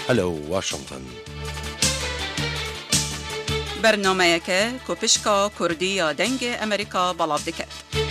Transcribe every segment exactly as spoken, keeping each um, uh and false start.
هەلو واشنطن. بەرنامەیەکە کۆپشکا کوردی یا دەنگ ئەمریکا بەڵاو دەکات.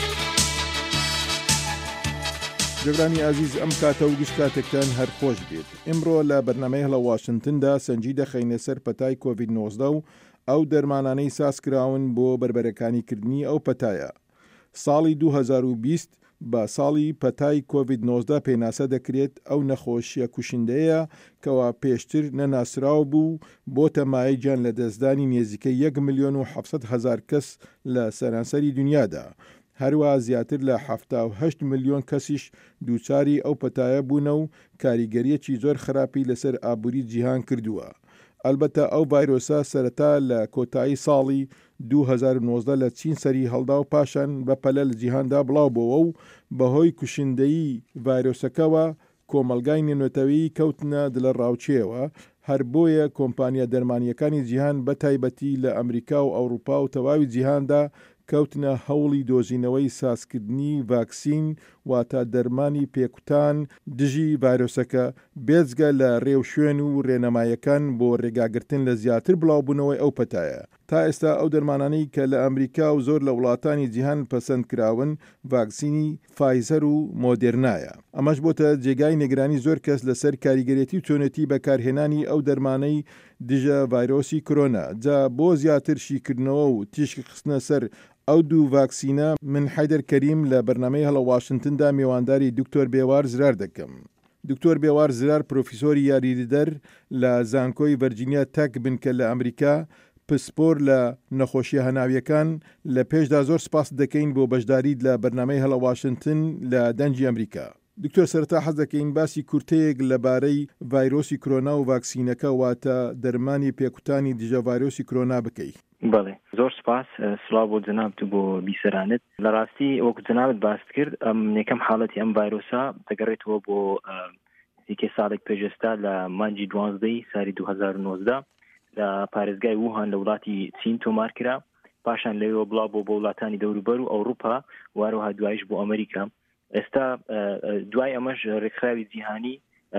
جەگرانی عزیز ئەم کاتە و گشت کاتێکتان هەر خۆش بێت. ئمڕۆ لە بەرنامەی هەڵە واشنتندا سەنجی دەخەینە سەر پەتای کۆڤید نۆزدە و ئەو دەرمانانەی سازکراون بۆ بربەرەکانیکردنی ئەو پەتایە. ساڵی دوو هەزار و بیست بە ساڵی پەتای کۆڤید نۆزدە پێناسە دەکرێت ئەو نەخۆشیە کوشندەیە کەوا پێشتر نەناسراو بوو بۆتە مایە گیان لە دەستدانی نێزیکەی یەک ملیۆن و حەوت هەزار کەس لە سەرانسەری دنیادا. هەروە زیاتر لە هەفتاد و هەشت ملیۆن کەسیش دووچاری ئەو پەتایە بوونە و کاریگەریەکی زۆر خراپی لەسەر ئابووری جیهان کردووە. ئەلبەتە ئەو ڤایرۆسە سەرەتا لە کۆتایی ساڵی دوو هەزار و نۆزدە لە چین سەری هەڵدا و پاشان بەپەلە لە جیهاندا بڵاو بووە و بەهۆی کوشندەیی ڤایرۆسەکەوە کۆمەلگای نێنوێتەوەی کەوتنە دلە ڕاوچێەوە. هەر بۆیە کۆمپانیا دەرمانیەکانی جیهان بە تایبەتی لە ئەمریکا و ئەوروپا و تەواوی جیهاندا کەوتنە هەوڵی دۆزینەوەی سازکردنی ڤاکسین واتە دەرمانی پێکوتان دژی ڤایرۆسەکە بێجگە لە ڕێو شوێن و ڕێنەمایەکان بۆ ڕێگاگرتن لە زیاتر بڵاوبوونەوەی ئەو پەتایە. تا ئێستا ئەو دەرمانانەی کە لە ئەمریکا و زۆر لە وڵاتانی جیهان پەسەند کراون ڤاکسینی فایزەر و مۆدێرنایە. ئەمەش بۆتە جێگای نێگرانی زۆر کەس لەسەر کاریگەرێتی و چۆنێتی بەکارهێنانی ئەو دەرمانەی دژە ڤایرۆسی کۆرۆنا. جا بۆ زیاتر شیکردنەوە و تیشکی خستنە سەر ئەو دوو ڤاکسینە من حەیدەر کەریم لە بەرنامەی هەڵە واشنتندا میوانداری دکتۆر بێوار زرار دەکەم. دکتۆر بێوار زرار پرۆفیسۆری یاریدەر لە زانکۆی ڤەرجینیا تەک بنکە لە ئەمریکا، پسپۆر لە نەخۆشیە هەناویەکان. لە پێشدا زۆر سپاس دەکەین بۆ بەشداریت لە بەرنامەی هەڵە واشنتن لە دەنگی ئەمریکا. دکتۆر سەرەتا حەز دەکەین باسی کورتەیەک لەبارەی ڤایرۆسی کۆرۆنا و ڤاکسینەکە واتە دەرمانی پێکوتانی دژە ڤایرۆسی کۆرۆنا بکەیت. بەڵێ زۆر سپاس. سڵاو بۆ جەنابت و بۆ بیسەرانت. لە ڕاستی وەکو جەنابت باست کرد ئەم یەکەم حاڵەتی ئەم ڤایرۆسە دەگەڕێتەوە بۆ دیکە ساڵێک پێشێستا لە مانگی دوانزدەی ساڵی دوو هەزار و نۆزدە لە پارێزگای ووهان لە وڵاتی چین تۆمار کرا، پاشان لەوێەوە بڵاو بۆ بۆ وڵاتانی دەوروبەر و ئەوروپا واروها دوایش بۆ ئەمریکا. ئێستا دوای ئەمەش ڕێکخراوی جیهانی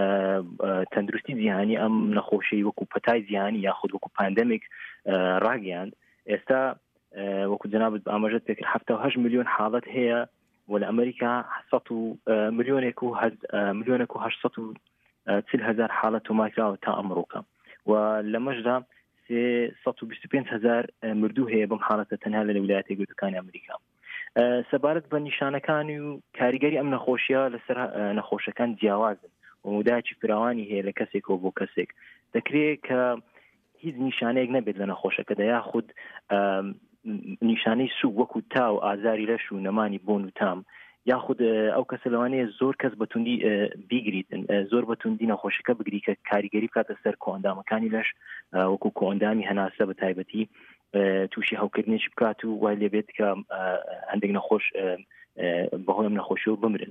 تەندروستی جیهانی ئەم نەخۆشی وەکو پەتای جیهانی یاخود وەکو پاندەمیک ڕاگەیاند. ئێستا وەکو جەنابەت ئاماژەت پێکرد هەفتاد و هەشت ملیۆن حاڵەت هەیە و لە ئەمریکا سەد و ملیۆنێک و ملیۆنێک و هەشت و چل هەزار حاڵەت تۆمارکراوە تا ئەمڕۆکە و لەمەشدا سەد و بیست و پێنج هەزار مردوو هەیە بەم حاڵەتە تەنها لە ویلایەتە یەکگرتووەکانی ئەمریکا. سەبارەت بە نیشانەکانی و کاریگەری ئەم نەخۆشیە لەسەر نەخۆشەکان جیاوازن و مودایکی فراوانی هەیە لە کەسێکەوە بۆ کەسێک. دەکرێت کە هیچ نیشانەیەک نەبێت لە نەخۆشەکەدا، یاخود نیشانەی سوگ وەکو تا و ئازاری لەش و نەمانی بۆن و تام، یاخود ئەو کەسە لەوانەیە زۆر کەس بەتوندی بیگریتن، زۆر بەتوندی نەخۆشەکە بگری کە کاریگەری بکاتە سەر کۆئەندامەکانی لەش وەکو کۆئەندامی هەناسە بە تایبەتی تووشی هەوکردنێکی بکات و وای لێبێت کە هەندێک نەخۆش بەهۆی ئەم نەخۆشیەوە بمرن.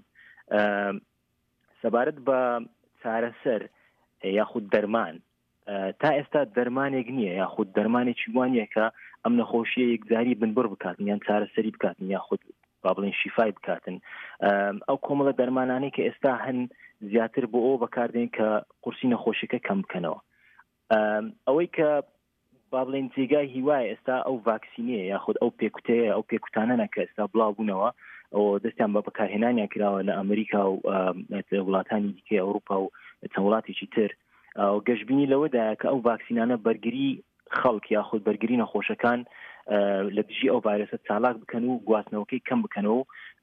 سەبارەت بە چارەسەر یاخود دەرمان، تا ئێستا دەرمانێک نییە یاخود دەرمانێکی وانە کە ئەم نەخۆشیە یەکجاری بنبڕ بکاتن یان چارەسەری بکاتن یاخود با بڵێن شیفای بکاتن. ئەو کۆمەڵە دەرمانانەی کە ئێستا هەن زیاتر بۆ ئەوە بەکاردێن کە قورسی نەخۆشیەکە کەم بکەنەوە. ئەوەی کە با بڵێن جێگای هیوایە ئێستا ئەو ڤاکسینەیە یاخود ئەو پێکوتەیە ئەو پێکوتانەنە کە ئێستا بڵاو بوونەوە ئەو دەستیان بە بەکارهێنانیان کراوە لە ئەمریکا و وڵاتانی دیکەی ئەوروپا و چەند وڵاتێکی تر. گەشتبینی لەوەدایە کە ئەو ڤاکسینانە بەرگری خەڵک یاخود بەرگری نەخۆشەکان لە دژی ئەو ڤایرۆسە چالاک بکەن و گواستنەوەکەی کەم بکەنەوە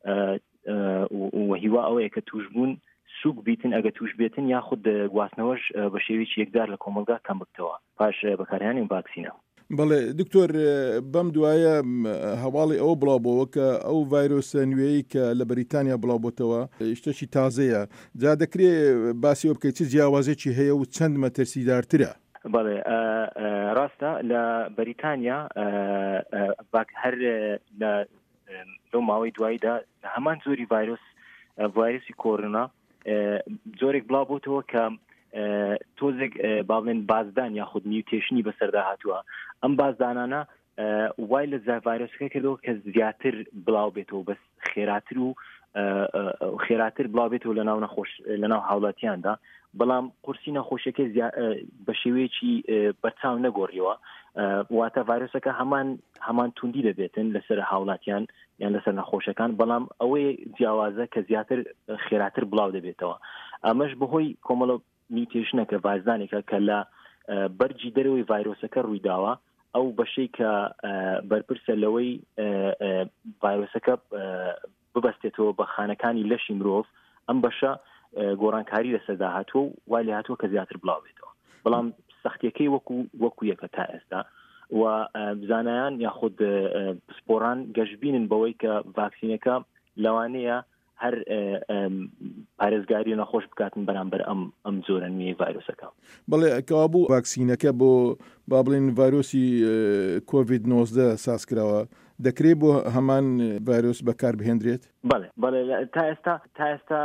و هیوا ئەوەیە کە توش بوون سوگ بیتن ئەگە توش بێتن یاخود گواستنەوەش بە شێوەیەکی یەکدار لە کۆمەلگا کەم بکەوە پاش بەکارهێنانی ڤاکسینە. بەڵێ دکتۆر، بەم دوایە هەواڵی ئەوە بڵاوبەوە کە ئەو ڤایرۆسە نوێیی کە لە بەریتانیا بڵاوبۆتەوە شتێکی تازەیە. جا دەکرێت باسی ئەو بکەیت چ جیاوازێکی هەیە و چەند مەترسیدارترە؟ بەڵێ ڕاستە لە بەریتانیا هەر لە لەو ماوەی دواییدا لە هەمان زۆری ڤایرۆس ڤایرۆسی کۆرۆنا زۆرێک بڵاوبۆتەوە کە تۆزێک با بڵێن بازدان یاخود میوتێشنی بەسەردا هاتووە. ئەم بازدانانە وای لە ڤایرۆسەکە کردەوە کە زیاتر بڵاو بێتەوە بەس خێراتر و خێراتر بڵاو بێتەوە لە ناو نەخۆش لە ناو هاوڵاتیاندا بەڵام قورسی نەخۆشیەکە بە شێوەیەکی بەرچاو نەگۆڕیەوە واتە ڤایرۆسەکە هەمان هەمان توندی دەبێتن لەسەر هاوڵاتیان یان لەسەر نەخۆشەکان بەڵام ئەوەی جیاوازە کە زیاتر خێراتر بڵاو دەبێتەوە ئەمەش بەهۆی کۆمەڵە میوتێشنەکە ڤایرۆسانێکە کە لە بەرجی دەرەوەی ڤایرۆسەکە ڕوویداوە ئەو بەشەی کە بەرپرسە لەوەی ڤایرۆسەکە ببەستێتەوە بە خانەکانی لەشی مرۆڤ ئەم بەشە گۆڕانکاری لەسەردا هاتووە و وای لێ هاتووە کە زیاتر بڵاو بێتەوە بەڵام سەختیەکەی وەکو وەکو یەکە تا ئێستا و بزانایان یاخود پسپۆران گەشتبینن بەوەی کە ڤاکسینەکە لەوانەیە هەر پارێزگاری نەخۆش بکاتن بەرامبەر ئەم ئەم جۆرە نوێی ڤایرۆسەکە. بەڵێ کەوابوو ڤاکسینەکە بۆ با بڵێن ڤایرۆسی کۆڤید نۆزدە سازکراوە دەکرێت بۆ هەمان ڤایرۆس بەکار بهێنرێت؟ بەڵێ بەڵێ تا ئێستا تا ئێستا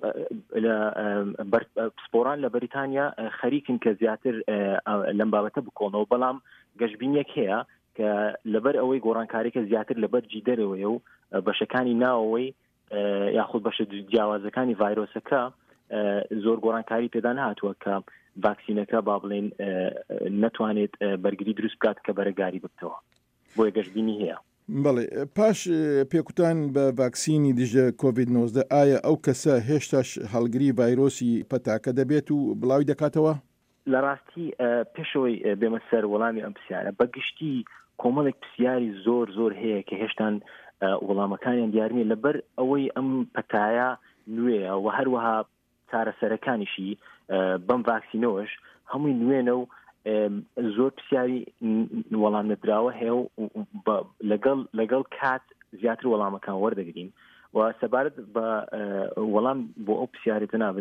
پسپۆران لە بەریتانیا خەریکن کە زیاتر لەم بابەتە بکۆنەوە بەڵام گەشتبینیەک هەیە کە لەبەر ئەوەی گۆڕانکاریەکە زیاتر لەبەر جی دەرەوەیە و بەشەکانی ناوەوەی یاخود بەشە جیاوازەکانی ڤایرۆسەکە زۆر گۆڕانکاری پێدا نهاتووە کە ڤاکسینەکە با بڵێن نەتوانێت بەرگری دروست بکات کە بەرەگاری بکتەوە بۆیە گەشتبینی هەیە. بەڵێ پاش پێکوتان بە ڤاکسینی دژە کۆڤید نۆزدە ئایا ئەو کەسە هێشتاش هەڵگری ڤایرۆسی پەتاکە دەبێت و بڵاوی دەکاتەوە؟ لە ڕاستی پێشەوەی بێمە سەر وەڵامی ئەم پرسیارە بەگشتی کۆمەڵێک پرسیاری زۆر زۆر هەیە کە هێشتان وەڵامەکانیان دیار نییە لەبەر ئەوەی ئەم پەتایە نوێیە و هەروەها چارەسەرەکانیشی بەم ڤاکسینەوەش هەمووی نوێنە و زۆر پرسیاری وەڵام نەدراوە هەیە و لەگەڵ لەگەڵ کات زیاتر وەڵامەکان وەردەگرین و سەبارەت بە وەڵام بۆ ئەو پرسیارێتە نابێت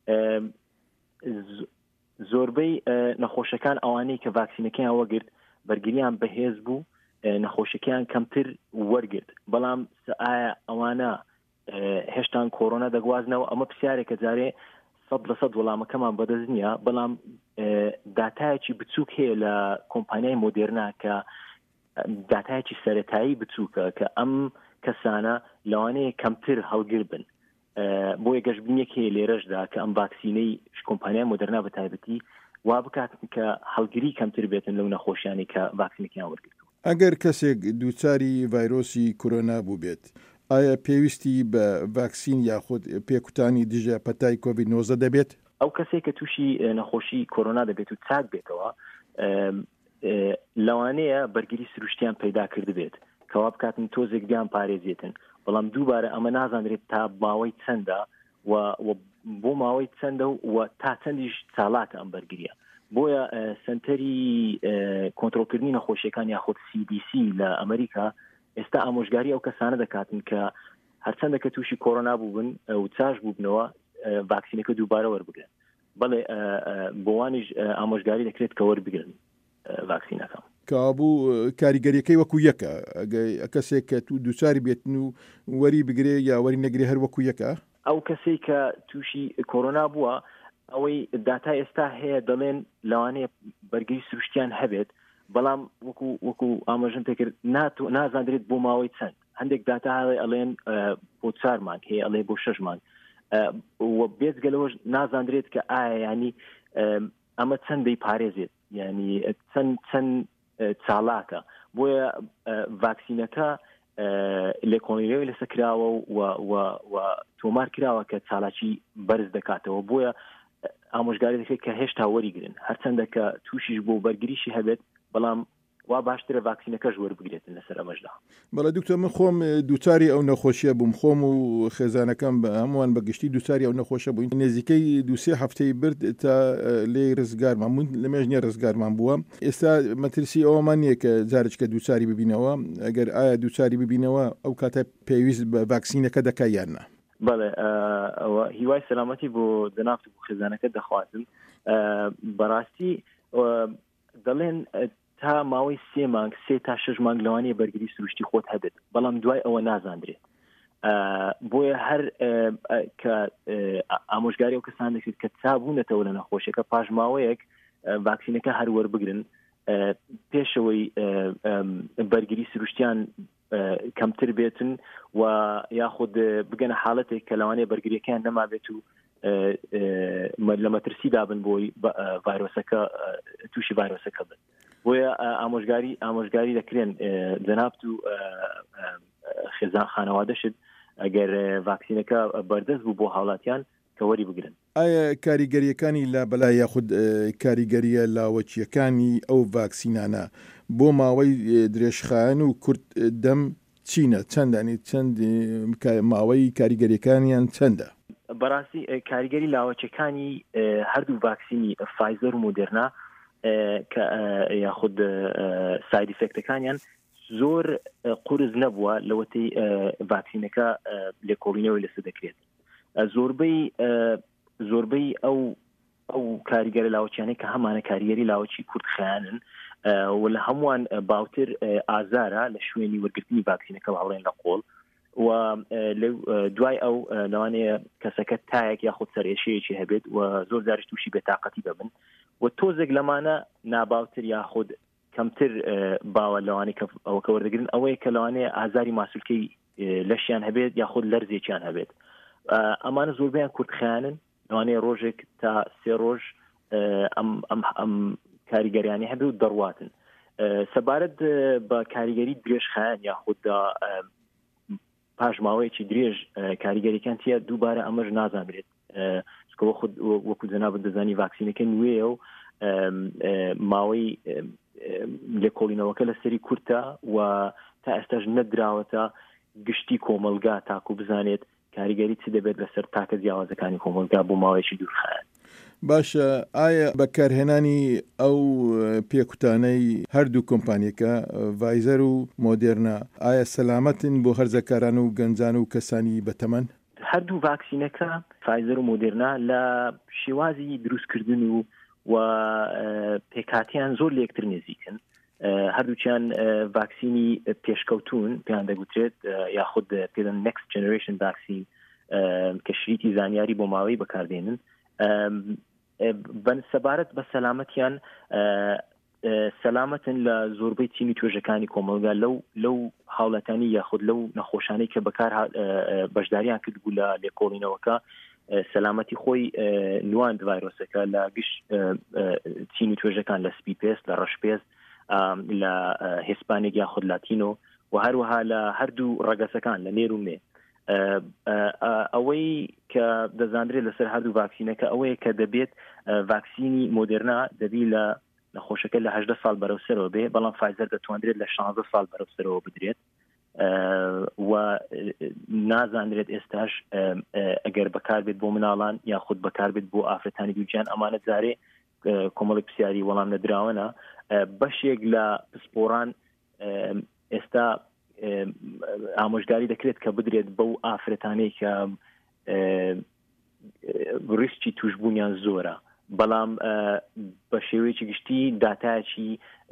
زۆربەی نەخۆشەکان ئەوانەی کە ڤاکسینەکەیان وەرگرت بەرگریان بەهێز بوو نەخۆشیەکەیان کەمتر وەرگرت بەڵام ئایا ئەوانە هێشتان کۆرۆنا دەگوازنەوە ئەمە پرسیارێکە جارێ سەد لە سەد وەڵامەکەمان بەدەست نییە بەڵام داتایەکی بچووک هەیە لە کۆمپانیای مۆدێرنا کە داتایەکی سەرەتایی بچووکە کە ئەم کەسانە لەوانەیە کەمتر هەڵگر بن بۆیە گەشتبینیەک هەیە لێرەشدا کە ئەم ڤاکسینەی کۆمپانیای مۆدێرنا بە تایبەتی وا بکاتن کە هەڵگری کەمتر بێتن لەو نەخۆشیانی کە ڤاکسینەکەیان وەرگرتووە. ئەگەر کەسێک دووچاری ڤایرۆسی کۆرۆنا بوو بێت ئایا پێویستی بە ڤاکسین یاخود پێکوتانی دژە پەتای کۆڤید نۆزدە دەبێت؟ ئەو کەسێک کە تووشی نەخۆشی کۆرۆنا دەبێت و چاک بێتەوە لەوانەیە بەرگری سروشتیان پەیدا کرد بێت کەوا بکاتن تۆزێک بیان پارێزێتن بەڵام دووبارە ئەمە نازانرێت تا ماوەی چەندە و بۆ ماوەی چەندە و تا چەندیش چاڵاتە ئەم بەرگریە بۆیە سنتەری کۆنتڕۆلکردنی نەخۆشیەکان یاخود سی دی سی لە ئەمریکا ئێستا ئامۆژگاری ئەو کەسانە دەکاتن کە هەرچەندە کە تووشی کۆرۆنا بووبن و چاش بووبنەوە ڤاکسینەکە دووبارە وەربگرن بەڵێ بۆوانیش ئامۆژگاری دەکرێت کە وەربگرن ڤاکسینەکە کابوو کاریگەریەکەی وەکو یەکە کەسێک کە تو دووچاری بێتن و وەری بگرێ یا وەری نەگرێ هەر وەکو یەکە ئەو کەسێک کە تووشی کۆرۆنا بووە ئەوەی داتا ئێستا هەیە دەڵێن لەوانەیە بەرگری سروشتیان هەبێت بەڵام وەکو وەکو ئاماژەم پێکرد نازانرێت بۆ ماوەی چەند هەندێک داتا هەڵێ ئەڵێن بۆ چار مانگ هەیە ئەڵێ بۆ شەش مانگ بێجگەلەوەش نازانرێت کە ئایا ینی ئەمە چەندەی پارێزێت ینی چەند چەند چاڵاکە بۆیە ڤاکسینەکە لێکۆڵینەوەی لەسەر کراوە و تۆمار کراوە کە چالاکی بەرز دەکاتەوە بۆیە ئامۆژگاری دەکرێت کە هێشتا وەریگرن هەرچەندە کە تووشیش بۆ بەرگریشی هەبێت بەڵام وا باشترە ڤاکسینەکەش وەربگرێتن لەسەر ئەمەشدا. بەڵێ دوکتۆر من خۆم دووچاری ئەو نەخۆشیە بووم خۆم و خێزانەکەم بە هەمووان بەگشتی دووچاری ئەو نەخۆشە بووین نێزیکەی دووسێ هەفتەی برد تا لێ ڕزگارمان بوون لە مێژنێ ڕزگارمان بووە ئێستا مەترسی ئەوەمان نییە کە جارێککە دووچاری ببینەوە ئەگەر ئایا دووچاری ببینەوە ئەو کاتە پێویست بە ڤاکسینەکە دەکا یاننا. بەڵێ ئەوە هیوای سەلامەتی بۆ دەنافت بۆ خێزانەکە دەخوازم بەڕاستی دەڵێن تا ماوەی سێ مانگ سێ تا شەش مانگ لەوانەیە بەرگری سروشتی خۆت هەبێت بەڵام دوای ئەوە نازانرێت بۆیە هەر کە ئامۆژگاری ئەو کەسان دەکرێت کە چابوونەتەوە لە نەخۆشیەکە پاش ماوەیەک ڤاکسینەکە هەر وەربگرن پێشەوەی بەرگری سروشتیان کەمتر بێتن و یاخود بگەنە حاڵەتێک کە لەوانەیە بەرگریەکەیان نەما بێت و لە مەترسی دابن بۆی ڤایرۆسەکە تووشی ڤایرۆسەکە بن. بۆیە ئامۆژگاری ئامۆژگاری دەکرێن جەنابەت و خێزان خانەوادەشت ئەگەر ڤاکسینەکە بەردەست بوو بۆ هاوڵاتیان کە وەری بگرن. ئایا کاریگەریەکانی لا بەلای یاخود کاریگەریە لاوەچیەکانی ئەو ڤاکسینانە بۆ ماوەی درێژخایەن و کورت دەم چینە؟ چەندانی چەند ماوەی کاریگەریەکانیان چەندە؟ بەڕاستی کاریگەری لاوەچەکانی هەردوو ڤاکسینی فایزەر و مۆدێرنا کە یاخود ساید ئیفێکتەکانیان زۆر قورس نەبووە لەوەتەی ڤاکسینەکە لێکۆڵینەوەی لەسەر دەکرێت. زۆربەی زۆربەی ئەو ئەو کاریگەری لاوەچیانەی کە هەمانە کاریگەری لاوەچی کورتخایانن و لە هەمووان باوتر ئازارە لە شوێنی وەرگرتنی ڤاکسینەکە هەڵێن لە قۆڵ و دوای ئەو لەوانەیە کەسەکە تایەک یاخود سەرێشەیەکی هەبێت و زۆر جاریش تووشی بێتاقەتی ببن و تۆزێک لەمانە ناباوتر یاخود کەمتر باوە لەوانەیە ئەوەکە وەردەگرن ئەوەیە کە لەوانەیە ئازاری ماسوولکەی لەشیان هەبێت یاخود لەرزێکیان هەبێت. ئەمانە زۆربیان کورتخایانن لەوانەیە ڕۆژێک تا سێ ڕۆژ ئەم کاریگەریانی هەبێت و دەڕواتن. سەبارەت بە کاریگەری درێژخایان یاخود پاش ماوەیەکی درێژ کاریگەریەکان چیە دووبارە ئەمەش نازانرێت وەکو جەنابەت دەزانی ڤاکسینەکە نوێیە و ماوەی لێکۆڵینەوەکە لەسەری کورتە و تا ئێستاش نەدراوەتە گشتی کۆمەلگا تاکو بزانێت کاریگەری چ دەبێت لەسەر تاکە جیاوازەکانی کۆمەلگا بۆ ماوەیەکی دوورخایەن. باشە، ئایا بەکارهێنانی ئەو پێکوتانەی هەردوو کۆمپانیەکە ڤایزەر و مۆدێرنا ئایا سەلامەتن بۆ هەرزەکاران و گەنجان و کەسانی بەتەمەن؟ هەردوو ڤاکسینەکە فایزەر و مۆدێرنا لە شێوازی دروستکردن و و پێکاتیان زۆر لە یەکتر نزیکن. هەردووچیان ڤاکسینی پێشکەوتون پێیان دەگوترێت یاخود پێدەن next generation vaccine کە شریتی زانیاری بۆ ماوەی بەکاردێنن. سەبارەت بە سەلامەتیان سەلامەتن لە زۆربەی تیمی توێژەکانی کۆمەلگا لەو لەو هاوڵاتانی یاخود لەو نەخۆشانەی کە بەکار بەشداریان کرد بوو لە لێکۆڵینەوەکە سەلامەتی خۆی نواند ڤایرۆسەکە لە گشت تیمی توێژەکان لە سپی پێست لە ڕەش پێست لە هیسپانێک یاخود لاتینۆ و هەروەها لە هەردوو ڕەگەسەکان لە نێر و مێ. ئەوەی کە دەزانرێت لەسەر هەردوو ڤاکسینەکە ئەوەیە کە دەبێت ڤاکسینی مۆدێرنا دەبی لە نەخۆشەکە لە هەژدە ساڵ بەرەوسەرەوە بێ، بەڵام فایزەر دەتوانرێت لە شانزدە ساڵ بەرەوسەرەوە بدرێت و نازانرێت ئێستاش ئەگەر بەکاربێت بۆ مناڵان یاخود بەکاربێت بۆ ئافرەتانی دووجیان ئەمانە جارێ کۆمەڵی پرسیاری وەڵام نەدراوەنە. بەشێک لە پسپۆران ئێستا ئامۆژگاری دەکرێت کە بدرێت بەو ئافرەتانەی کە ڕیسکی توشبوونیان زۆرە، بەڵام بە شێوەیەکی گشتی داتایەکی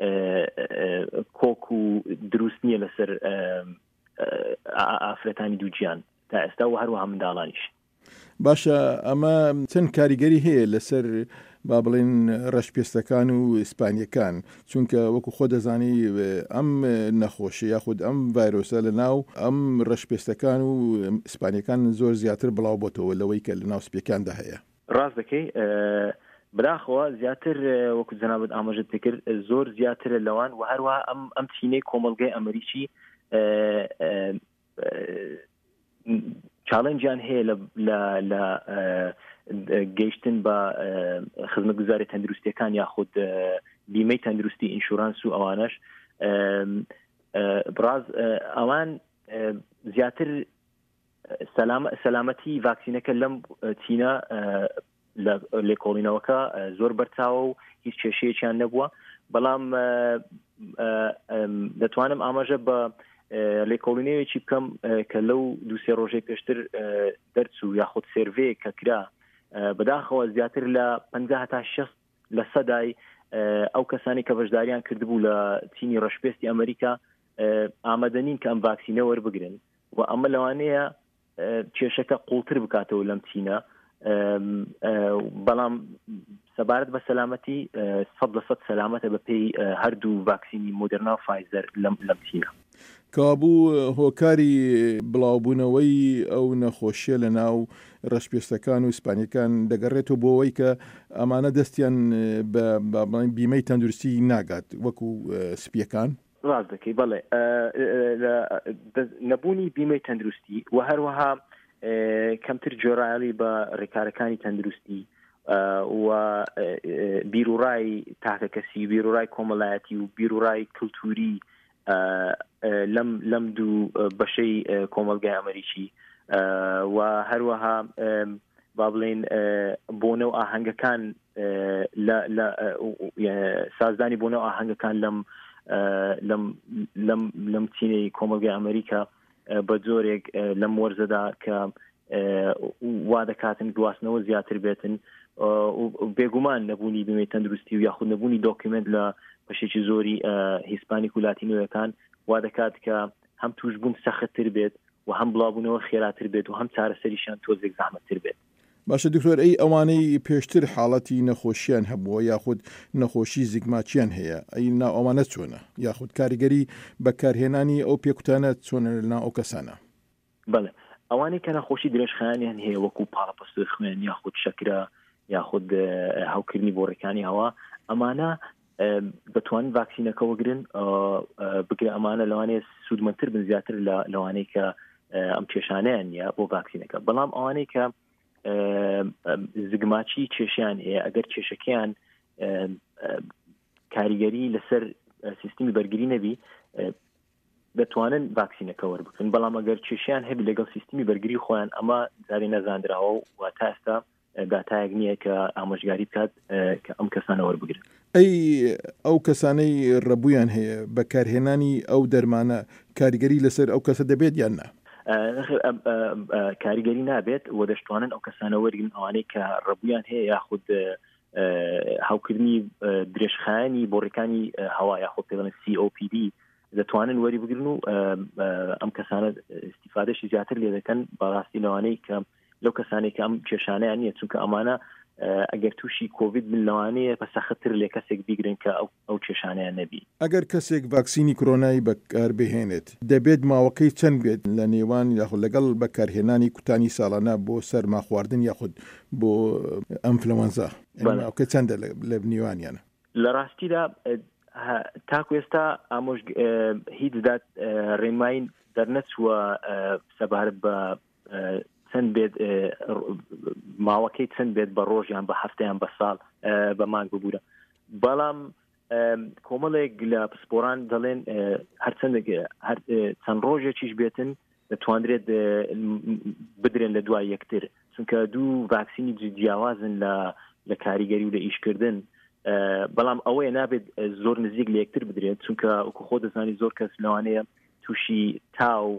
کۆک و دروست نییە لەسەر ئافرەتانی دووجیان تا ئێستا و هەروەها منداڵانیش. باشە، ئەمە چەند کاریگەری هەیە لەسەر با بڵێن ڕەشپێستەکان و ئیسپانیەکان، چونکە وەکو خۆ دەزانی ئەم نەخۆشی یاخود ئەم ڤایرۆسە لە ناو ئەم ڕەشپێستەکان و ئیسپانیەکان زۆر زیاتر بڵاو بۆتەوە لەوەی کە لە ناو سپیەکاندا هەیە. ڕاست دەکەی، بەداخەوە زیاتر وەکو جەنابەت ئاماژەت پێکرد زۆر زیاترە لەوان و هەروەها ئەم ئەم تینەی کۆمەڵگەی ئەمریکی چاڵنجیان هەیە لە گەیشتن بە خزمەتگوزاری تەندروستیەکان یاخود بیمەی تەندروستی ئینشورانس و ئەوانش بڕاز ئەوان زیاتر سەلامەتی ڤاکسینەکە لەم چینە لە لێکۆڵینەوەکە زۆر بەرچاوە و هیچ کێشەیەکیان نەبووە، بەڵام دەتوانم ئاماژە بە لێکۆڵینەیەکی بکەم کە لەو دووسێ ڕۆژەی پێشتر دەرچوو یاخود سێرڤێ کە کرا بەداخەوە زیاتر لە پەنجا هەتا شەست لە سەدای ئەو کەسانی کە بەشداریان کردبوو لە چینی ڕەشپێستی ئەمریکا ئامادەنین کە ئەم ڤاکسینە وەربگرن و ئەمە لەوانەیە کێشەکە قوڵتر بکاتەوە لەم چینە، بەڵام سەبارەت بە سەلامەتی سەد لە سەد سەلامەتە بە پێی هەردوو ڤاکسینی مۆدێرنا و فایزەر لەم چینە. کابوو هۆکاری بڵاوبوونەوەی ئەو نەخۆشیە لە ناو ڕەشپێستەکان و ئیسپانیەکان دەگەڕێتەوە بۆ ئەوەی کە ئەمانە دەستیان بە بیمەی تەندروستی ناگات وەکو سپیەکان. ڕاست دەکەی بەڵێ نەبوونی بیمەی تەندروستی و هەروەها کەمتر جۆرایڵی بە ڕێکارەکانی تەندروستی و بیرروڕای تاکە کەسی بیرروڕای کۆمەڵایەتی و بیرروڕای کللتوری لەم لەم دوو بەشەی کۆمەلگای ئەمریکی و هەروەها با بڵێن بۆنەوە ئاهەنگەکان سازدانی بۆنەوە ئاهەنگەکان لەم لەم لەم چینەی کۆمەلگای ئەمریکا بە جۆرێک لەم وەرزەدا کە وا دەکاتن گواستنەوە زیاتر بێتن بێگومان نەبوونی بیمەی تەندروستی و یاخود نەبوونی دۆکیومنت لە بەشێکی زۆری هیسپانیک و لاتینۆیەکان وا دەکات کە هەم توشبوون سەختتر بێت و هەم بڵاوبوونەوە خێراتر بێت و هەم چارەسەریشان تۆزێک زەحمەتتر بێت. باشە دکتۆر، ئەی ئەوانەی پێشتر حاڵەتی نەخۆشییان هەبووە یاخود نەخۆشی زیگماچیان هەیە، ئەی ناو ئەوانە چۆنە یاخود کاریگەری بەکارهێنانی ئەو پێکوتانە چۆنە لەنا ئەو کەسانە؟ بەڵێ ئەوانەی کە نەخۆشی درێژخایانیان هەیە وەکو پاڵەپەستوی خوێن یاخود شەکرە یاخود هاوکردنی بۆڕێکانی هەوا، ئەمانە بتوانن ڤاکسینەکە وەگرن بگرە، ئەمانە لەوانەیە سوودمەندتر بن زیاتر لەوانەیە کە ئەم کێشانیان نیە بۆ ڤاکسینەکە. بەڵام ئەوانەی کە زگماچی کێشیان هەیە ئەگەر کێشەکەیان کاریگەری لەسەر سیستمی بەرگری نەبی دەتوانن ڤاکسینەکە وەربگرن، بەڵام ئەگەر کێشیان هەبی لەگەڵ سیستمی بەرگری خۆیان ئەمە جارێ نەزانراوە و تا ئێستا داتایەک نییە کە ئامۆژگاری بکات کە ئەم کەسانە وەربگرن. ئەی ئەو کەسانەی ڕەبوویان هەیە بەکارهێنانی ئەو دەرمانە کاریگەری لەسەر ئەو کەسە دەبێت یان نا؟ کاریگەری نابێت و دەشتوانن ئەو کەسانە وەرگن ئەوانەی کە ڕەبوویان هەیە یاخود هاوکردنی درێژخایانی بۆڕێکانی هەوا یاخود پێڵێن سی ئۆ پی دی دەتوانن وەری بگرن و ئەم کەسانە استیفادەشی زیاتر لێ دەکەن بەڕاستی لەوانەی کە لەو کەسانێک کە ئەم کێشانەیان نییە، چونکە ئەمانە ئەگەر تووشی کۆڤید بن لەوانەیە بەسەختتر لێ کەسێک بیگرن کە ئەو کێشانەیان نەبی. ئەگەر کەسێک ڤاکسینی کۆرۆنای بەکار بهێنێت دەبێت ماوەکەی چەند بێت لە نێوان یاخود لەگەڵ بەکارهێنانی کوتانی ساڵانە بۆ سەرما خواردن یاخود بۆ ئەنفلەوەنزا ئەوکە چەندە لە نێوانیانە؟ لە ڕاستیدا تاکو ئێستا ئامۆژ هیچ دات ڕێماین دەرنەچووە سەبارەت بە چەند بێت ماوەکەی چەند بێت بە ڕۆژیان بە هەفتەیان بە ساڵ بە مانگ ببوورە، بەڵام کۆمەڵێک لە پسپۆران دەڵێن هەرچەندێک چەند ڕۆژێکیش بێتن دەتوانرێت بدرێن لە دوای یەکتر، چونکە دوو ڤاکسینی جیاوازن لە کاریگەری و لە ئیشکردن، بەڵام ئەوەیە نابێت زۆر نزیک لە یەکتر بدرێت، چونکە وەکو خۆ دەزانی زۆر کەس لەوانەیە تووشی تاو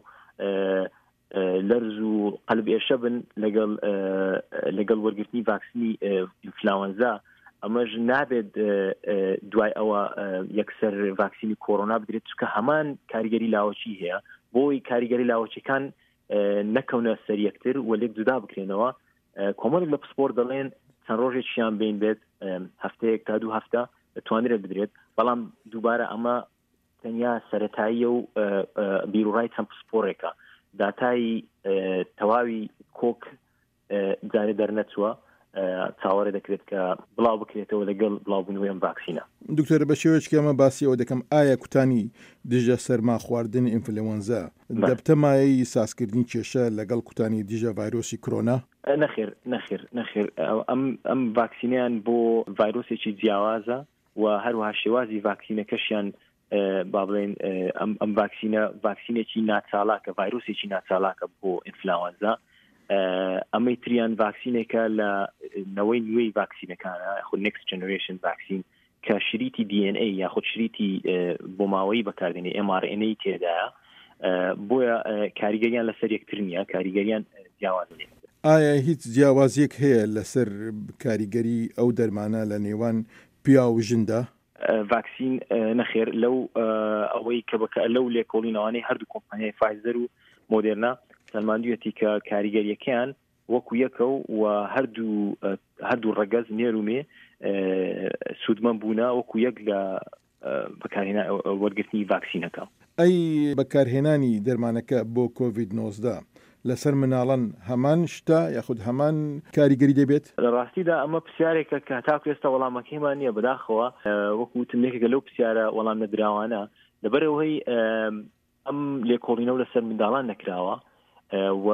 لەرز و قەلب ئێشە بن لەگەڵ لەگەڵ وەرگرتنی ڤاکسینی ئینفلاوەنزا، ئەمەش نابێت دوای ئەوە یەکسەر ڤاکسینی کۆڕۆنا بدرێت، چونکە هەمان کاریگەری لاوەچی هەیە، بۆی کاریگەری لاوەچیەکان نەکەونە سەر یەکتر و لێک جودا بکرێنەوە. کۆمەڵێک لە پسپۆر دەڵێن چەند ڕۆژێکیان بین بێت هەفتەیەک تا دوو هەفتە دەتوانرێت بدرێت، بەڵام دووبارە ئەمە تەنیا سەرەتاییە و بیرروڕای چەند پسپۆرێکە، داتایی تەواوی کۆک جارێ دەرنەچووە چاوەڕێ دەکرێت کە بڵاو بکرێتەوە لەگەڵ بڵاوبوونەوەی ئەم ڤاکسینە. دکتۆر بە شێوەیەکی ئەمە باسی ئەوە دەکەم، ئایا کوتانی دژە سەرما خواردن ئینفلەوەنزا دەبتەمایی سازکردنی کێشە لەگەڵ کوتانی دژە ڤایرۆسی کۆرۆنا؟ نەخێر نەخێر نەخێر ئەم ئەم ڤاکسینیان بۆ ڤایرۆسێکی جیاوازە و هەروەها شێوازی ڤاکسینەکەشیان با بڵێن ئەم ڤاکسینە ڤاکسینێکی ناچالاکە ڤایرۆسێکی ناچالاکە بۆ ئینفلاوەنزا، ئەمەی تریان ڤاکسینێکە لە نەوەی نوێی ڤاکسینەکانە خود نێکست جێنەرێشن ڤاکسین کە شریتی دی ئێن ئەی یاخود شریتی بۆ ماوەی بەکاردێنی ئێم ئار ئێن ئەی تێدایە، بۆیە کاریگەریان لەسەر یەکتر نییە، کاریگەریان جیاوازە. ئایا هیچ جیاوازیەک هەیە لەسەر کاریگەری ئەو دەرمانە لە نێوان پیا و ژندا؟ ڤاکسین نەخێر لەو ئەوەی کە بەکە لەو لێکۆڵینەوانەی هەردوو کۆمپانیای فایزەر و مۆدێرنا سەلماندوویەتی کە کاریگەریەکەیان وەکو یەکە و هەردوو هەردوو ڕەگەز نێرومێ سوودمەند بوونا وەکو یەک لە بەکارهێنا وەرگرتنی ڤاکسینەکە. ئەی بەکارهێنانی دەرمانەکە بۆ کۆڤید نۆزدە لەسەر مناڵان هەمان شتا یاخود هەمان کاریگەری دەبێت؟ لە ڕاستیدا ئەمە پرسیارێکە کە تاکو ئێستا وەڵامەکەیمان نییە بەداخەوە وەکوتم یەکێکە لەو پرسیارە وەڵام نەدراوانە لەبەرەوەی ئەم لێکۆڵینەوە لەسەر منداڵان نەکراوە و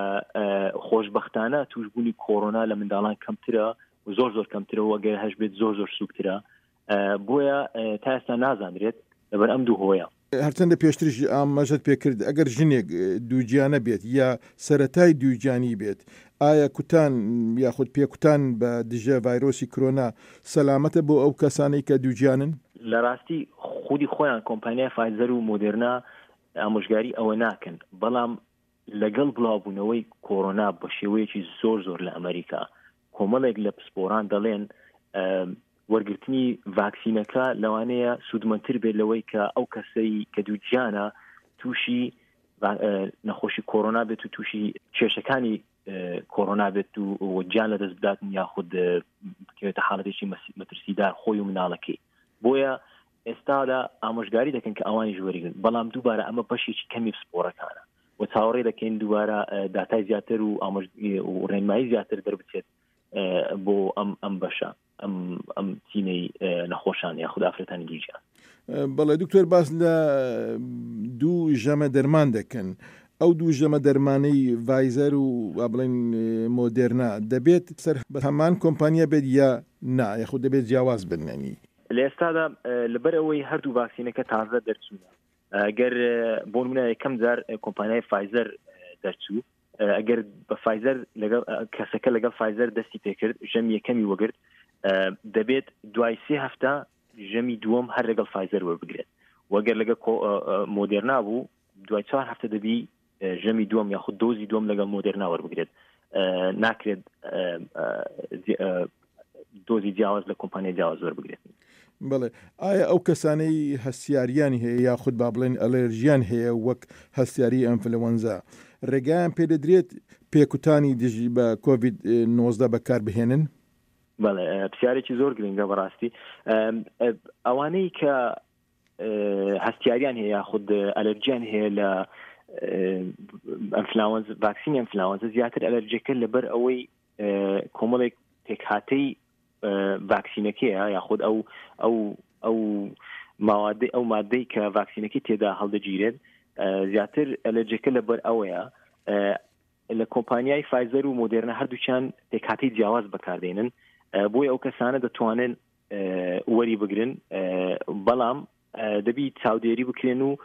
خۆشبەختانە توشبوونی کۆڕۆنا لە منداڵان کەمترە و زۆر زۆر کەمترە و ئەگەر هەش بێت زۆر زۆر سوکترە بۆیە تا ئێستا نازانرێت لەبەر ئەم دوو هۆیە. هەرچەندە پێشتریش ئاماژەت پێکرد ئەگەر ژنێک دووگیانە بێت یا سەرەتای دووگیانی بێت ئایا کوتان یاخود پێکوتان بە دژە ڤایرۆسی کۆرۆنا سەلامەتە بۆ ئەو کەسانەی کە دووگیانن؟ لە ڕاستی خودی خۆیان کۆمپانیای فایزەر و مۆدێرنا ئامۆژگاری ئەوە ناکەن، بەڵام لەگەڵ بڵاوبوونەوەی کۆرۆنا بە شێوەیەکی زۆر زۆر لە ئەمریکا کۆمەڵێک لە پسپۆران دەڵێن وەرگرتنی ڤاکسینەکە لەوانەیە سوودمەندتر بێت لەوەی کە ئەو کەسەی کە دووگیانە تووشی نەخۆشی کۆرۆنا بێت و تووشی کێشەکانی کۆرۆنا بێت و گیان لە دەست بداتن یاخود بکەوێتە حاڵەتێکی مەترسیدار خۆی و مناڵەکەی. بۆیە ئێستادا ئامۆژگاری دەکەن کە ئەوانیش وەرگن، بەڵام دووبارە ئەمە بەشێکی کەمی پسپۆرەکانە و چاوەڕێ دەکەین دووبارە داتای زیاتر و و ڕێنمایی زیاتر دەربچێت بۆ ئەم ئەم بەشە ئەم ئەم تیمەی نەخۆشان یاخود ئافرەتانی دیجان. بەڵێ دکتۆر باس لە دوو ژەمە دەرمان دەکەن. ئەو دوو ژەمە دەرمانەی ڤایزەر و با بڵێن مۆدێرنا دەبێت سەر هەمان کۆمپانیا بێت یا نا یاخود دەبێت جیاواز بنێنی؟ لە ئێستادا لەبەر ئەوەی هەردوو ڤاکسینەکە تازە دەرچوونە، ئەگەر بۆ نمونە یەکەم جار کۆمپانیای فایزەر دەرچوو، ئەگەر بە فایزەر لەگەڵ کەسەکە لەگەڵ فایزەر دەستی پێکرد ژەمی یەکەمی وەگرت دەبێت دوای سێ هەفتە ژەمی دووەم هەر لەگەڵ فایزەر وەربگرێت، وەگەر لەگەڵ مۆدێرنا بوو دوای چوار هەفتە دەبی ژەمی دووەم یاخود دۆزی دووەم لەگەڵ مۆدێرنا وەربگرێت، ناکرێت دۆزی جیاواز لە کۆمپانیای جیاواز وەربگرێت. بەڵێ ئایا ئەو کەسانەی هەستیاریانی هەیە یاخود با بڵێن ئەلەرژیان هەیە وەک هەستیاری ئەنفلەوەنزا ڕێگایان پێدەدرێت پێکوتانی دژی بە کۆڤید نۆزدە بەکار بهێنن؟ بەڵێ پرسیارێکی زۆر گرنگە بەڕاستی. ئەوانەی کە هەستیاریان هەیە یاخود ئەلەرژیان هەیە لە ئەنفلاوەنز ڤاکسینی ئەنفلاوەنزە زیاتر ئەلەرجیەکە لەبەر ئەوەی کۆمەڵێک پێکهاتەی ڤاکسینەکەیە یاخود ئەو ئەو ئەو ماوادەی ئەو مادەی کە ڤاکسینەکەی تێدا هەڵدەگیرێت زیاتر ئەلەرجیەکە لەبەر ئەوەیە. لە کۆمپانیای فایزەر و مۆدێرنا هەردووچیان پێکهاتەی جیاواز بەکاردێنن بۆی ئەو کەسانە دەتوانن وەری بگرن، بەڵام دەبی چاودێری بکرێن و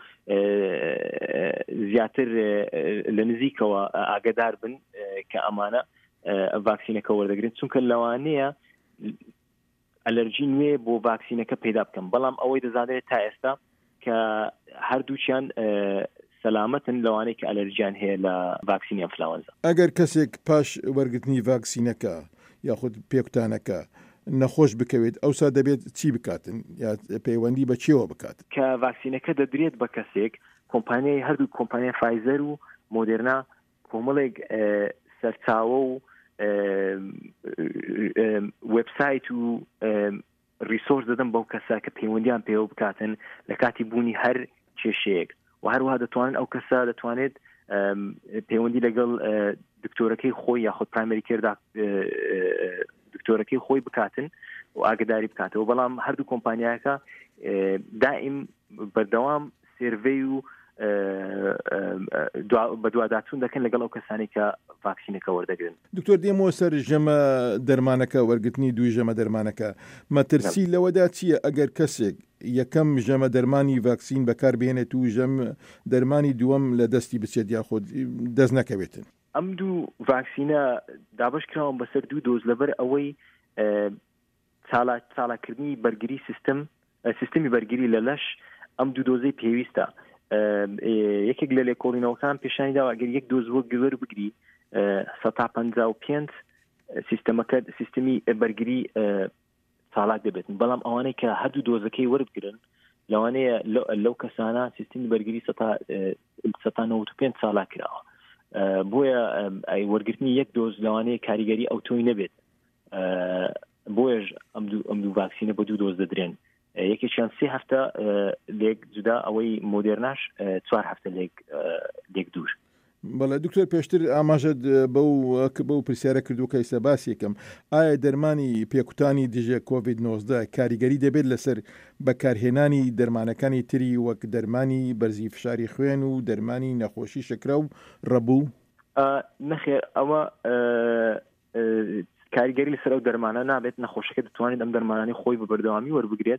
زیاتر لە نزیکەوە ئاگدار بن کە ئەمانە ڤاکسینەکە وەردەگرن، چونکە لەوانەیە ئەلەرژی نوێ بۆ ڤاکسینەکە پەیدا بکەم، بەڵام ئەوەی دەزانێت تا ئێستا کە هەردووچیان سەلامەتن لەوانەیە کە ئەلەرژیان هەیە لە ڤاکسینی ئەنفلاوەنزا. ئەگەر کەسێک پاش وەرگرتنی ڤاکسینەکە یاخود پێکوتانەکە نەخۆش بکەوێت ئەوسا دەبێت چی بکاتن یا پەیوەندی بە چێوە بکات؟ کە ڤاکسینەکە دەدرێت بە کەسێک کۆمپانیای هەردوو کۆمپانیای فایزەر و مۆدێرنا کۆمەڵێک سەرچاوە و وێبسایت و ریسۆرس دەدەن بەو کەسە کە پەیوەندیان پێوە بکاتن لە کاتی بوونی هەر کێشەیەک و هەروەها دەتوانن ئەو کەسە دەتوانێت پەیوەندی لەگەڵ دکتۆرەکەی خۆی یاخود پرایمەری کێر دکتۆرەکەی خۆی بکاتن و ئاگداری بکاتەوە، بەڵام هەردوو کۆمپانیاکە دائیم بەردەوام سێرڤەی و بە دوواداچوون دەکەن لەگەڵ ئەو کەسانی کە ڤاکسینەکە وەردەگرن. دکتۆر دێمەوە سەر ژەمە دەرمانەکە وەرگرتنی دوی ژەمە دەرمانەکە مەترسی لەوەدا چییە ئەگەر کەسێک یەکەم ژەمە دەرمانی ڤاکسین بەکاربێنێت و ژەم دەرمانی دووەم لە دەستی بچێت یاخود دەست نەکەوێتن؟ ئەم دوو ڤاکسینە دابش کراون بەسەر دوو دۆز لەبەر ئەوەی چالاکردنی بەرگری سیستم سیستمی بەرگری لە لەش ئەم دوو دۆزەی پێویستە. یەکێک لە لێکۆڵینەوەکان پیشانی داوە ئەگەر یەک دۆز وەک گوێر بگری سەد و پەنجا و پێنج سیستەمەکە سیستمی بەرگری چالاک دەبێتن، بەڵام ئەوانەی کە هەردوو دۆزەکەی وەربگرن لەوانەیە لەو کەسانە سیستمی بەرگری سەد و نەوەت و پێنج چالاک کراوە، بۆیە وەرگرتنی یەک دۆز لەوانەیە کاریگەری ئەو تۆی نەبێت، بۆیەش ئەم دوو ڤاکسینە بە دوو دۆز دەدرێن یەکێکیان سێ هەفتە لێک جودا ئەوەی مۆدێرناش چوار هەفتە لێک لێک دوور. بەڵێ دکتۆر پێشتر ئاماژەت بەو بەو پرسیارە کردو کە ئێستا باسی یەکەم ئایا دەرمانی پێکوتانی دژە کۆڤید نۆزدە کاریگەری دەبێت لەسەر بەکارهێنانی دەرمانەکانی تری وەک دەرمانی بەرزی فشاری خوێن و دەرمانی نەخۆشی شکرە و ڕەبوو؟ نەخێر ئەوە کاریگەری لەسەر ئەو دەرمانە نابێت، نەخۆشەکە دەتوانێت ئەم دەرمانانی خۆی بە بەردەوامی وەربگرێت.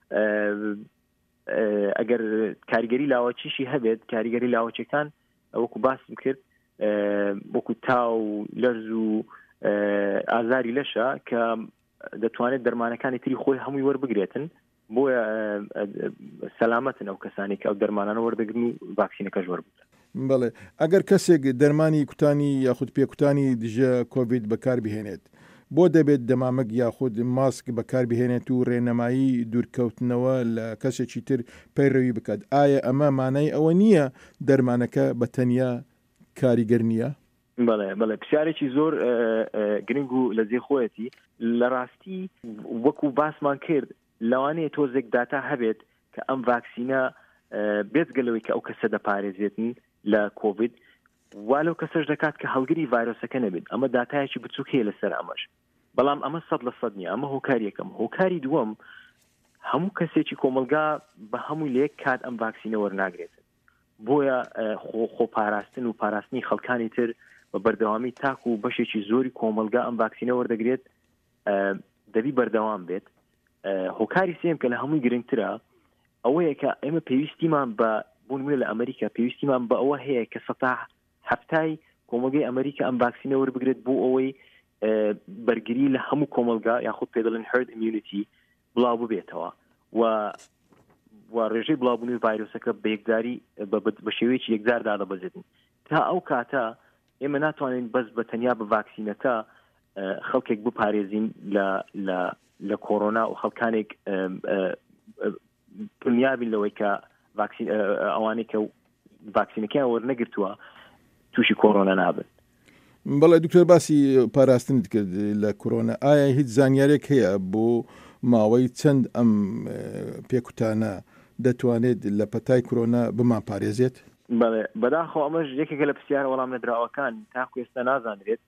ئەگەر کاریگەری لاوەچیشی هەبێت، کاریگەری لاوەچەکان وەکو باسی کرد وەکو تاو لەرز و ئازاری لەشە کە دەتوانێت دەرمانەکانی تری خۆی هەمووی وەربگرێتن، بۆیە سەلامەتن ئەو کەسانی کە ئەو دەرمانانە وەردەگرن و ڤاکسینەکەش وەربگرن. بەڵێ ئەگەر کەسێک دەرمانی کوتانی یاخود پێکوتانی دژە کۆڤید بەکار بهێنێت، بۆ دەبێت دەمامک یاخود ماسک بەکار بهێنێت و ڕێنەمایی دوورکەوتنەوە لە کەسێکی تر پەیڕەوی بکات؟ ئایا ئەمە مانای ئەوە نییە دەرمانەکە بە تەنیا کاریگەر نییە؟ بەڵێ بەڵێ پرسیارێکی زۆر گرنگ و لەجێ خۆیەتی. لە ڕاستی وەکو باسمان کرد لەوانەیە تۆزێک داتا هەبێت کە ئەم ڤاکسینە بێجگەلەوەی کە ئەو کەسە دەپارێزێتن لە کۆڤید والو کەسەش دەکات کە هەڵگری ڤایرۆسەکە نەبێت. ئەمە داتایەکی بچووک هەیە لەسەر ئەمەش، بەڵام ئەمە سەد لە سەد نییە. ئەمە هۆکاری یەکەم. هۆکاری دووەم، هەموو کەسێکی کۆمەلگا بە هەمووی لە یەک کات ئەم ڤاکسینە وەرناگرێتن، بۆیە خۆپاراستن و پاراستنی خەڵکانی تر بە بەردەوامی تاک و بەشێکی زۆری کۆمەلگا ئەم ڤاکسینە وەردەگرێت دەبی بەردەوام بێت. هۆکاری سێم کە لە هەمووی گرنگترە ئەوەیە کە ئێمە پێویستیمان بە بوونمە لە ئەمریکا پێویستیمان بە ئەوە هەیە کە سەتا هەفتای کۆمەلگای ئەمریکا ئەم ڤاکسینە وەربگرێت بۆ ئەوەی بەرگری لە هەموو کۆمەلگا یاخود پێ دەڵێن هەرد ئیمیونیتی بڵاو ببێتەوە و و ڕێژەی بڵاوبوونی ڤایرۆسەکە بە یەکجاری بە شێوەیەکی یەکجار دادەبەزێتن. تا ئەو کاتە ئێمە ناتوانین بەس بە تەنیا بە ڤاکسینەکە خەڵکێک بپارێزین لە کۆڕۆنا و خەڵکانێک دڵنیابین لەوەی کە ئەوانەی کە ڤاکسینەکەیان وەرنەگرتووە تووشی کۆڕۆنا نابن. بەڵێ دکتۆر باسی پاراستنت کرد لە کۆڕۆنا. ئایا هیچ زانیارێک هەیە بۆ ماوەی چەند ئەم پێکوتانە دەتوانێت لە پەتای کۆڕۆنا بمان پارێزێت؟ بەڵێ بەداخەوە ئەمەش یەکێکە لە پرسیارە وەڵام نەدراوەکان تاکو ئێستا نازانرێت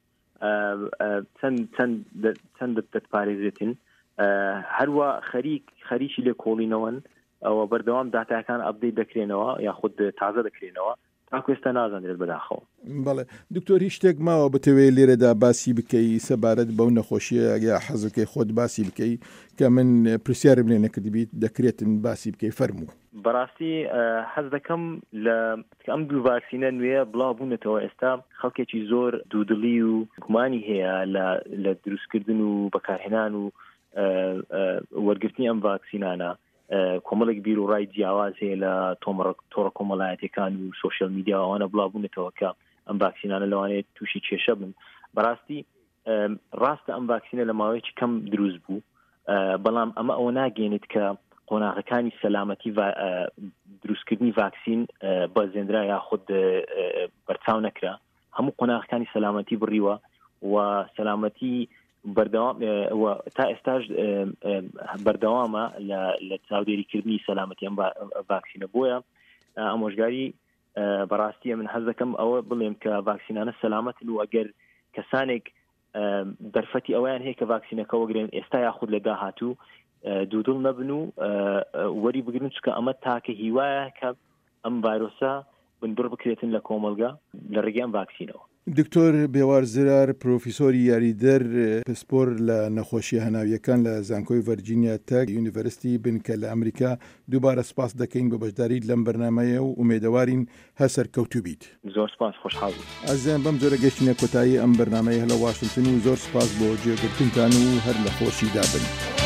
چەند دەتپارێزێتن. هەروە خەریک خەریکی لێ کۆڵینەوەن، ئەوە بەردەوام داتایەکان ئەپدەیت دەکرێنەوە یاخود تازە دەکرێنەوە، تاکو ئێستا نازانرێت بەداخەوە. بەڵێ دکتۆر هیچ شتێک ماوە بتەوێت لێرەدا باسی بکەی سەبارەت بەو نەخۆشیە یا حەزەکەی خۆت باسی بکەی کە من پرسیارم لێ نەکردبیت دەکرێتن باسی بکەی فەرموو؟ بەڕاستی حەز دەکەم لە ئەم دوو ڤاکسینە نوێ بڵاو بوونێتەوە. ئێستا خەڵکێکی زۆر دوودڵی و گومانی هەیە لە دروستکردن و بەکارهێنان و وەرگرتنی ئەم ڤاکسینانە. کۆمەڵێک بیر و ڕای جیاواز هەیە لە تۆڕە کۆمەڵایەتەکان و سۆشیال میدیا ئەوانە بڵاو بوونێتەوە کە ئەم ڤاکسینانە لەوانەیە تووشی کێشە بن. بەڕاستی ڕاستە ئەم ڤاکسینە لە ماوەیەکی کەم دروست بوو، بەڵام ئەمە ئەوە ناگەێنێت کە قۆناغەکانی سەلامەتی دروستکردنی ڤاکسین بەزێنرا یاخود بەرچاو نەکرا. هەموو قۆناغەکانی سەلامەتی بڕیوە و سەلامەتی بەردەوام تا ئێستاش بەردەوامە لە چاودێریکردنی سەلامەتی ئەم ڤاکسینە. بۆیە ئامۆژگاری بەڕاستیە من حەز دەکەم ئەوە بڵێم کە ڤاکسینانە سەلامەتن و ئەگەر کەسانێک دەرفەتی ئەویان هەیە کە ڤاکسینەکە وەرگرێن ئێستا یاخود لە داهاتوو دوودڵ نەبن و وەری بگرن، چکە ئەمە تاکە هیوایە کە ئەم ڤایرۆسە بنبڕ بکرێتن لە کۆمەلگا لە ڕێگەی ئەم ڤاکسینەوە. دکتۆر بێوار زرار پرۆفیسۆری یاریدەر پسپۆر لە نەخۆشیە هەناویەکان لە زانکۆی ڤەرجینیا تەک یونیڤەرسیتی بنکە لە ئەمریکا دووبارە سپاس دەکەین بە بەشداریت لەم بەرنامەیە و ئومێدەوارین هەسەر کەوتوو بیت. زۆر سپاس، خۆشحاڵ بووم. ئەزیان بەم جۆرە گەشتینە کۆتایی ئەم بەرنامەیە لە واشنگتن و زۆر سپاس بۆ جێگرتنتان و هەر لە خۆشی دابن.